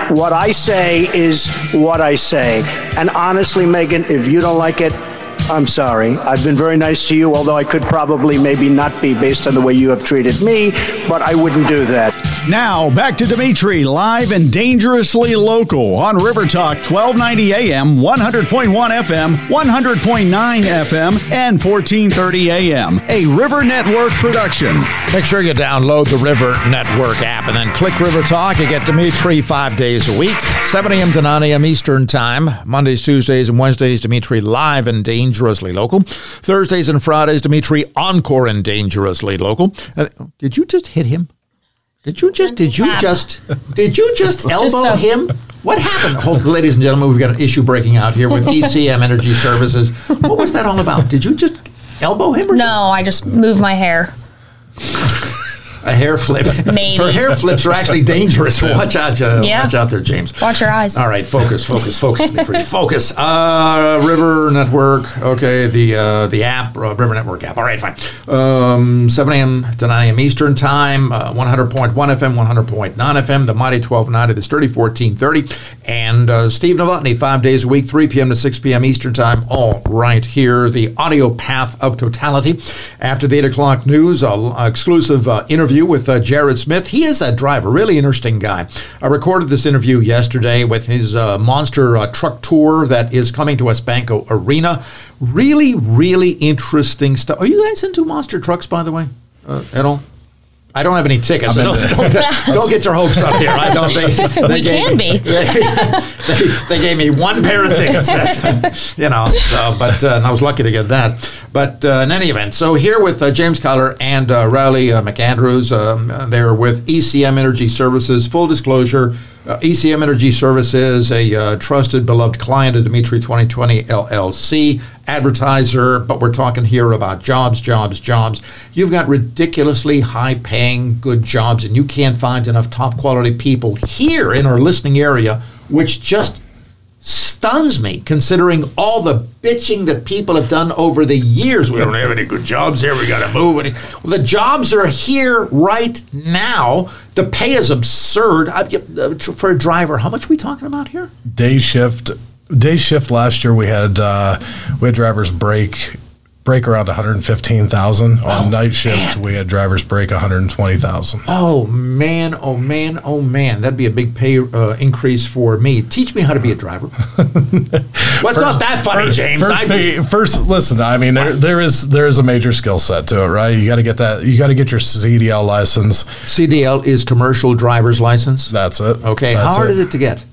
what I say is what I say. And honestly, Megan, if you don't like it, I'm sorry. I've been very nice to you, although I could probably maybe not be based on the way you have treated me, but I wouldn't do that. Now, back to Dimitri, live and dangerously local on River Talk, 1290 AM, 100.1 FM, 100.9 FM, and 1430 AM. A River Network production. Make sure you download the River Network app and then click River Talk. You get Dimitri 5 days a week, 7 a.m. to 9 a.m. Eastern Time. Mondays, Tuesdays, and Wednesdays, Dimitri live and dangerously local. Thursdays and Fridays, Dimitri encore and dangerously local. Did you just hit him? Did you just elbow him? What happened? Hold, ladies and gentlemen, we've got an issue breaking out here with ECM Energy Services. What was that all about? Did you just elbow him or No, I just moved my hair. a hair flip? Maybe. So hair flips are actually dangerous. Watch out, watch out there, James. Watch your eyes. All right, focus, Dimitri. Focus. River Network. Okay, the app, River Network app. All right, fine. 7 a.m. to 9 a.m. Eastern Time, 100.1 FM, 100.9 FM, the Mighty 1290, the Sturdy 1430, and Steve Novotny, 5 days a week, 3 p.m. to 6 p.m. Eastern Time, all right here, the audio path of totality. After the 8 o'clock news, exclusive interview with Jared Smith. He is a driver, really interesting guy. I recorded this interview yesterday with his monster truck tour that is coming to Espanco Arena. Really, really interesting stuff. Are you guys into monster trucks, by the way, at all? I don't have any tickets. Don't get your hopes up here. I don't think we can be. They gave me one pair of tickets. But I was lucky to get that. But in any event, so here with James Collar and Riley McAndrews, they're with ECM Energy Services. Full disclosure, ECM Energy Services, a trusted, beloved client of Dimitri 2020 LLC, advertiser, but we're talking here about jobs. You've got ridiculously high-paying, good jobs, and you can't find enough top-quality people here in our listening area, which just stuns me, considering all the bitching that people have done over the years. We don't have any good jobs here. We got to move. Well, the jobs are here right now. The pay is absurd. For a driver, how much are we talking about here? Day shift last year we had drivers break around 115,000. On night shift we had drivers break 120,000. Oh man, that'd be a big pay increase for me. Teach me how to be a driver. What's not that funny, James? First, listen. I mean, there is a major skill set to it, right? You got to get that. You got to get your CDL license. CDL is commercial driver's license. That's it. Okay, how hard is it to get?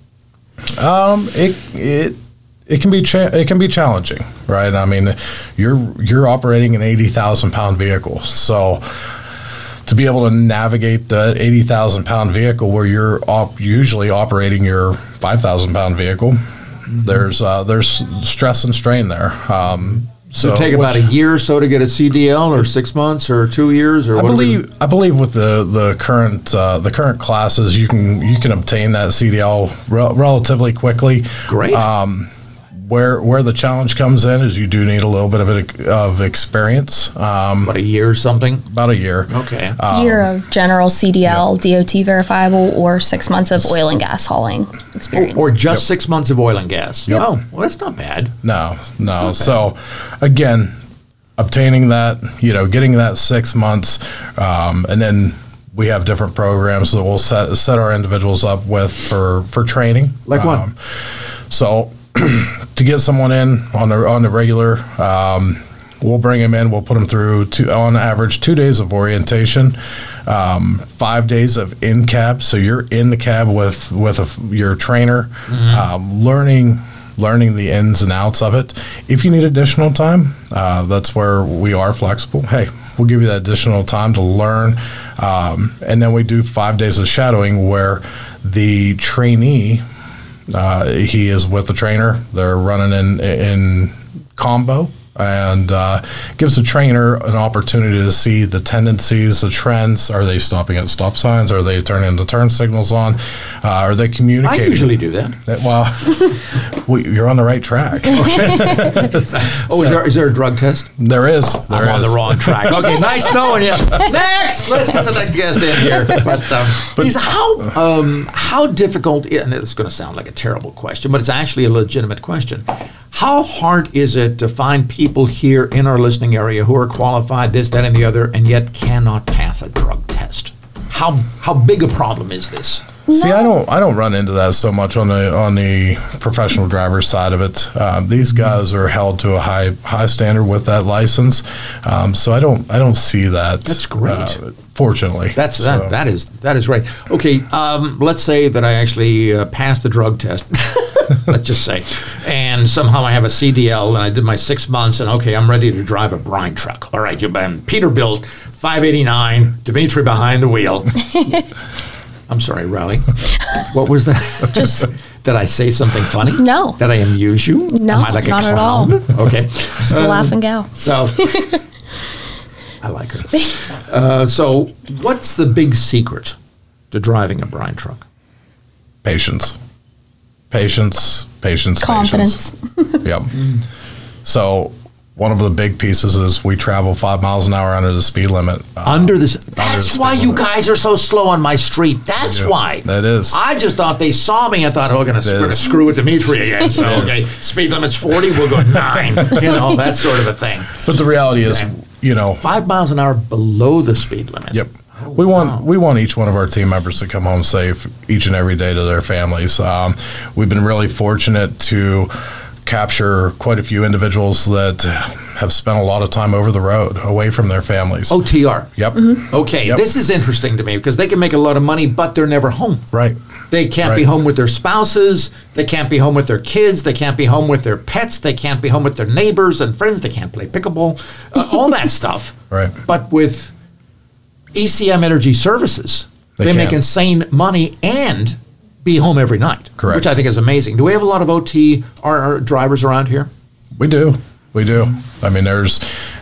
It can be challenging, right? I mean, you're operating an 80,000-pound vehicle, so to be able to navigate the 80,000-pound vehicle where you're usually operating your 5,000-pound vehicle, there's stress and strain there. So take about a year or so to get a CDL, or 6 months, or 2 years, or I believe with the current classes, you can obtain that CDL relatively quickly. Great. Where the challenge comes in is you do need a little bit of experience. About a year or something? About a year. Okay. Year of general CDL, DOT verifiable, or 6 months of oil and gas hauling experience. Or just 6 months of oil and gas. Yep. Oh, well, that's not bad. No. So, again, obtaining that, getting that 6 months, and then we have different programs that we'll set our individuals up with for training. Like what? So to get someone in on the regular, we'll bring them in. We'll put them through on average 2 days of orientation, 5 days of in cab. So you're in the cab with your trainer, learning the ins and outs of it. If you need additional time, that's where we are flexible. Hey, we'll give you that additional time to learn, and then we do 5 days of shadowing where the trainee. He is with the trainer. They're running in combo, and gives the trainer an opportunity to see the tendencies, the trends. Are they stopping at stop signs? Are they turning the turn signals on? Are they communicating? I usually do that. Well, you're on the right track. Is there a drug test? There is. I'm on the wrong track. Okay, nice knowing you. Next, let's get the next guest in here. But how difficult? And it's going to sound like a terrible question, but it's actually a legitimate question. How hard is it to find people here in our listening area who are qualified, this, that, and the other, and yet cannot pass a drug test? How big a problem is this? See, I don't run into that so much on the professional driver side of it. These guys are held to a high standard with that license, so I don't see that. That's great. Fortunately, that is great. Okay, let's say that I actually passed the drug test. Let's just say, and somehow I have a CDL, and I did my 6 months, and okay, I'm ready to drive a brine truck. All right, you've been Peterbilt 589, Dimitri behind the wheel. I'm sorry, Riley. What was that? Just did I say something funny? No. Did I amuse you? No, Am I like not a at all. clown? Okay. Just a laughing gal. So I like her. So what's the big secret to driving a brine truck? Patience. Confidence. Yep. So one of the big pieces is we travel 5 miles an hour under the speed limit. That's why you guys are so slow on my street. That's why. That is. I just thought they saw me. I thought, we're going to screw with Dimitri again. So, okay, speed limit's 40, we'll go 9. That sort of a thing. But the reality is, 5 miles an hour below the speed limit. Yep. We want each one of our team members to come home safe each and every day to their families. We've been really fortunate to capture quite a few individuals that have spent a lot of time over the road, away from their families. OTR. Yep. Mm-hmm. Okay, Yep. This is interesting to me because they can make a lot of money, but they're never home. Right. They can't be home with their spouses. They can't be home with their kids. They can't be home with their pets. They can't be home with their neighbors and friends. They can't play pickleball, all that stuff. Right. But with ECM Energy Services, they make insane money and be home every night. Correct. Which I think is amazing. Do we have a lot of OTR drivers around here? We do. I mean, there's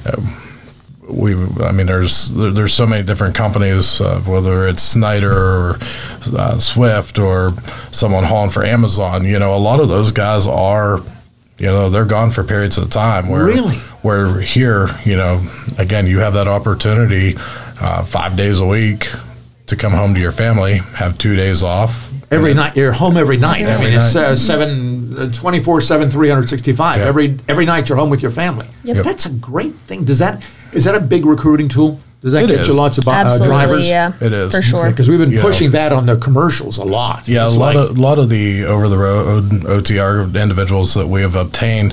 so many different companies, whether it's Snyder or Swift or someone hauling for Amazon. A lot of those guys are, they're gone for periods of time. Where here, again, you have that opportunity 5 days a week to come home to your family, have 2 days off. Every night, you're home every night. Every it's night. 24/7, 365. Yeah. Every night you're home with your family. Yep. That's a great thing. Is that a big recruiting tool? Does that get you lots of Absolutely, drivers? yeah. It is. For sure. Because we've been pushing that on the commercials a lot. Yeah, It's a lot of the over the road OTR individuals that we have obtained,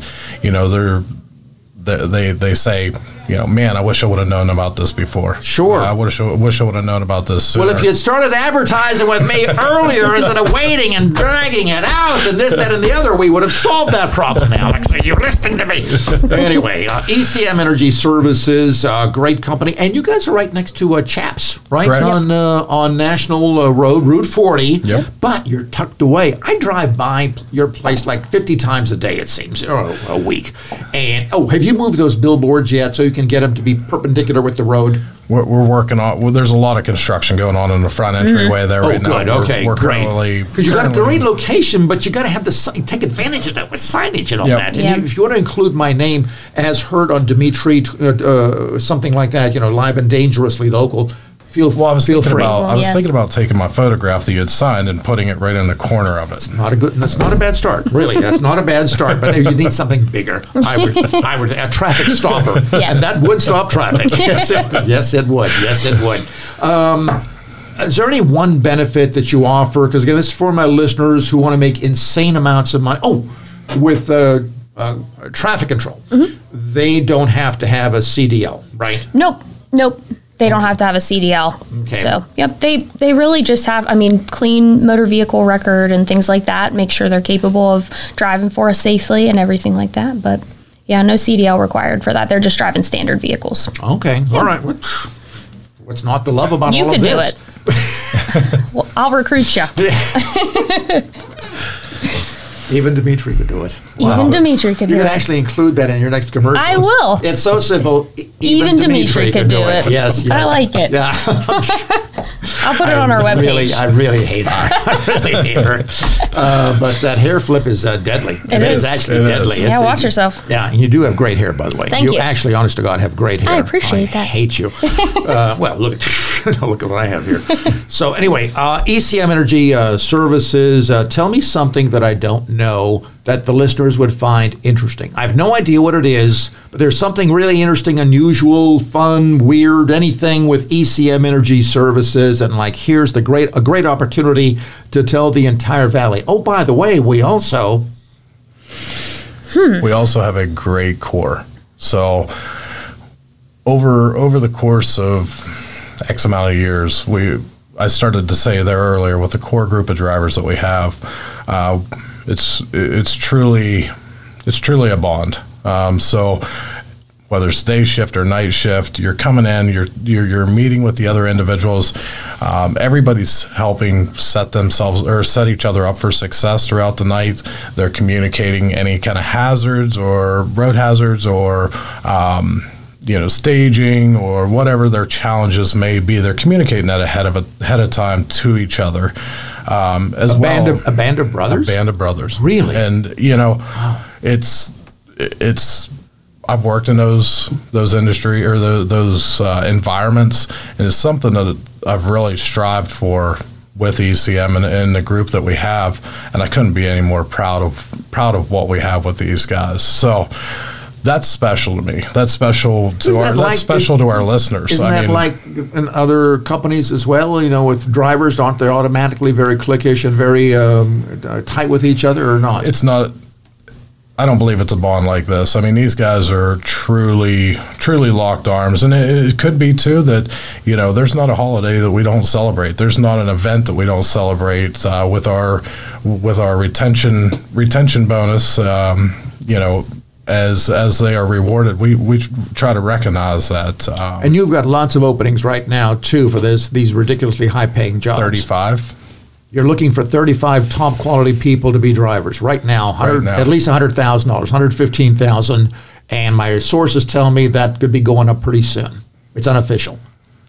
they say, man, I wish I would have known about this before. Sure. I wish I would have known about this sooner. Well, if you had started advertising with me earlier instead of waiting and dragging it out and this, that, and the other, we would have solved that problem, Alex. Are you listening to me? Anyway, ECM Energy Services, great company. And you guys are right next to Chaps, right? Correct. On National Road, Route 40. Yep. But you're tucked away. I drive by your place like 50 times a day, it seems, or a week. And, have you moved those billboards yet so you can get them to be perpendicular with the road? We're working on. Well, there's a lot of construction going on in the front entryway there right now. Good. Okay, we're great. Because you got a great location, but you got to have take advantage of that with signage and all Yep. that. And if you want to include my name as heard on Dimitri, something like that, live and dangerously local. Feel free. I was Yes. thinking about taking my photograph that you had signed and putting it right in the corner of it. That's not a bad start, really. That's not a bad start, but you need something bigger. I would a traffic stopper, Yes. and that would stop traffic. Yes, it would. Yes, it would. Is there any one benefit that you offer? Because again, this is for my listeners who want to make insane amounts of money. With traffic control, they don't have to have a CDL, right? Nope. They don't have to have a CDL. Okay. So, yep, they really just have, clean motor vehicle record and things like that. Make sure they're capable of driving for us safely and everything like that. But, yeah, no CDL required for that. They're just driving standard vehicles. Okay. All right. What's not to love about You all of can do this? it. Well, I'll recruit you. Even Dimitri could do it. Even Dimitri could do You it. can actually include that in your next commercial. I will. It's so simple. Even Dimitri could do it. Yes. I like it. Yeah. I'll put it on our webpage. I really hate her. I really hate her. But that hair flip is deadly. It is. actually It is. deadly. Yeah, watch yourself. Yeah, and you do have great hair, by the way. Thank you. actually, honest to God, have great hair. I appreciate that. I hate you. Well, look at look at what I have here. So anyway, ECM Energy Services. Tell me something that I don't know that the listeners would find interesting. I have no idea what it is, but there's something really interesting, unusual, fun, weird, anything with ECM Energy Services, and like here's a great opportunity to tell the entire valley. Oh, by the way, we also have a great core. So over the course of X amount of years, I started to say there earlier with the core group of drivers that we have, it's truly a bond. So whether it's day shift or night shift, you're coming in, you're meeting with the other individuals. Everybody's helping set each other up for success throughout the night. They're communicating any kind of hazards or road hazards or staging or whatever their challenges may be. They're communicating that ahead of time to each other. A band of brothers. A band of brothers. Really? And it's I've worked in those industry or those environments, and it's something that I've really strived for with ECM and the group that we have, and I couldn't be any more proud of what we have with these guys. So that's special to me. That's special to our listeners. Isn't that like in other companies as well? With drivers, aren't they automatically very cliquish and very tight with each other, or not? It's not. I don't believe it's a bond like this. I mean, these guys are truly locked arms, and it could be too that there's not a holiday that we don't celebrate. There's not an event that we don't celebrate with our retention bonus. As they are rewarded, we try to recognize that. And you've got lots of openings right now too for these ridiculously high-paying jobs. 35. You're looking for 35 top-quality people to be drivers right now. At least $100,000, $115,000, and my sources tell me that could be going up pretty soon. It's unofficial.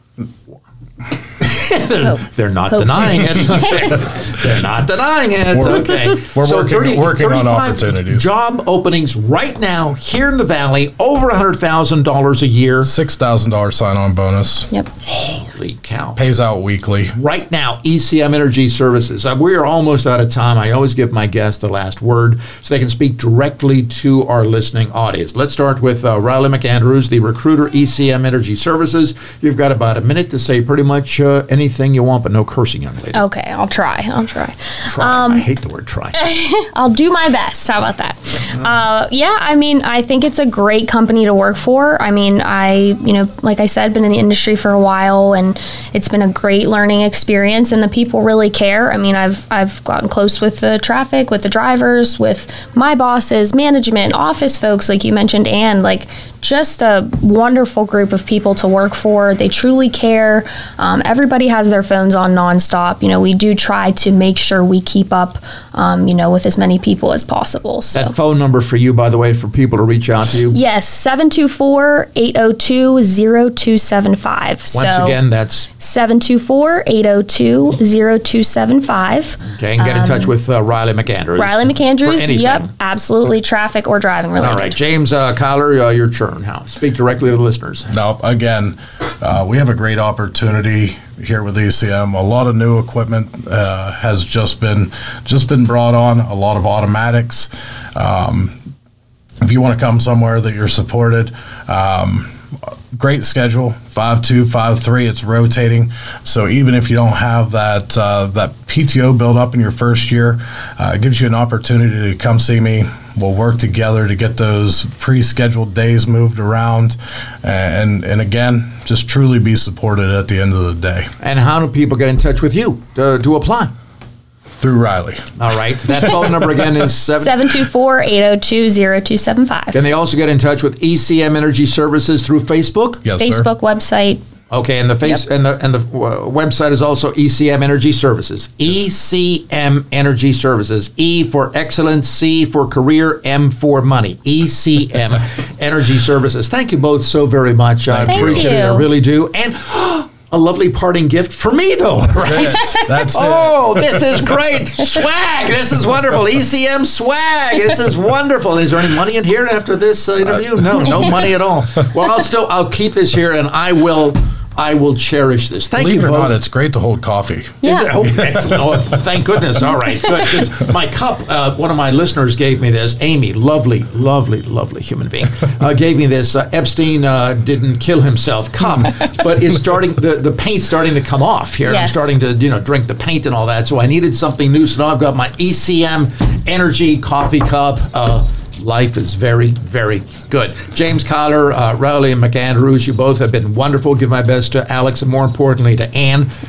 They're not denying it. They're not denying it. We're working on opportunities. Job openings right now here in the Valley, over $100,000 a year. $6,000 sign-on bonus. Yep. Holy cow. Pays out weekly. Right now, ECM Energy Services. We are almost out of time. I always give my guests the last word so they can speak directly to our listening audience. Let's start with Riley McAndrews, the recruiter, ECM Energy Services. You've got about a minute to say pretty much anything you want, but no cursing, young lady. Okay, I'll try. Try. I hate the word try. I'll do my best. How about that? I think it's a great company to work for. I mean, like I said, been in the industry for a while, and it's been a great learning experience, and the people really care. I mean, I've gotten close with the traffic, with the drivers, with my bosses, management, office folks, like you mentioned, and just a wonderful group of people to work for. They truly care. Everybody has their phones on nonstop. We do try to make sure we keep up, with as many people as possible. So. That phone number for you, by the way, for people to reach out to you? Yes, 724-802-0275. Once again, that's? 724-802-0275. Okay, and get in touch with Riley McAndrews. Riley McAndrews, yep, absolutely, traffic or driving related. All right, James Kyler, your turn. Now, speak directly to the listeners. No, again, we have a great opportunity here with ECM. A lot of new equipment has just been brought on. A lot of automatics. If you want to come somewhere that you're supported, great schedule, 5-2, 5-3. It's rotating, so even if you don't have that PTO built up in your first year, it gives you an opportunity to come see me. We'll work together to get those pre-scheduled days moved around, and again, just truly be supported at the end of the day. And how do people get in touch with you to apply? Through Riley. All right. That phone number again is 724-802-0275. Can they also get in touch with ECM Energy Services through Facebook? Yes, Facebook, sir. website. Okay, and the website is also ECM Energy Services. ECM Energy Services. E for excellence, C for career, M for money. ECM Energy Services. Thank you both so very much. I appreciate it. I really do. And a lovely parting gift for me, though. Right? That's it. Oh, this is great. Swag. This is wonderful. ECM swag. This is wonderful. Is there any money in here after this interview? No money at all. Well, I'll keep this here, and I will cherish this. Thank you both. Believe it or not, it's great to hold coffee. Yeah. Is it? Oh, excellent. Oh, thank goodness. All right, good. 'Cause my cup, one of my listeners gave me this. Amy, lovely human being, gave me this Epstein didn't kill himself cup, but it's starting, the paint's starting to come off here. Yes. I'm starting to, drink the paint and all that. So I needed something new. So now I've got my ECM Energy coffee cup. Life is very, very good. James Kyler, Rowley, and McAndrews, you both have been wonderful. Give my best to Alex and more importantly to Ann.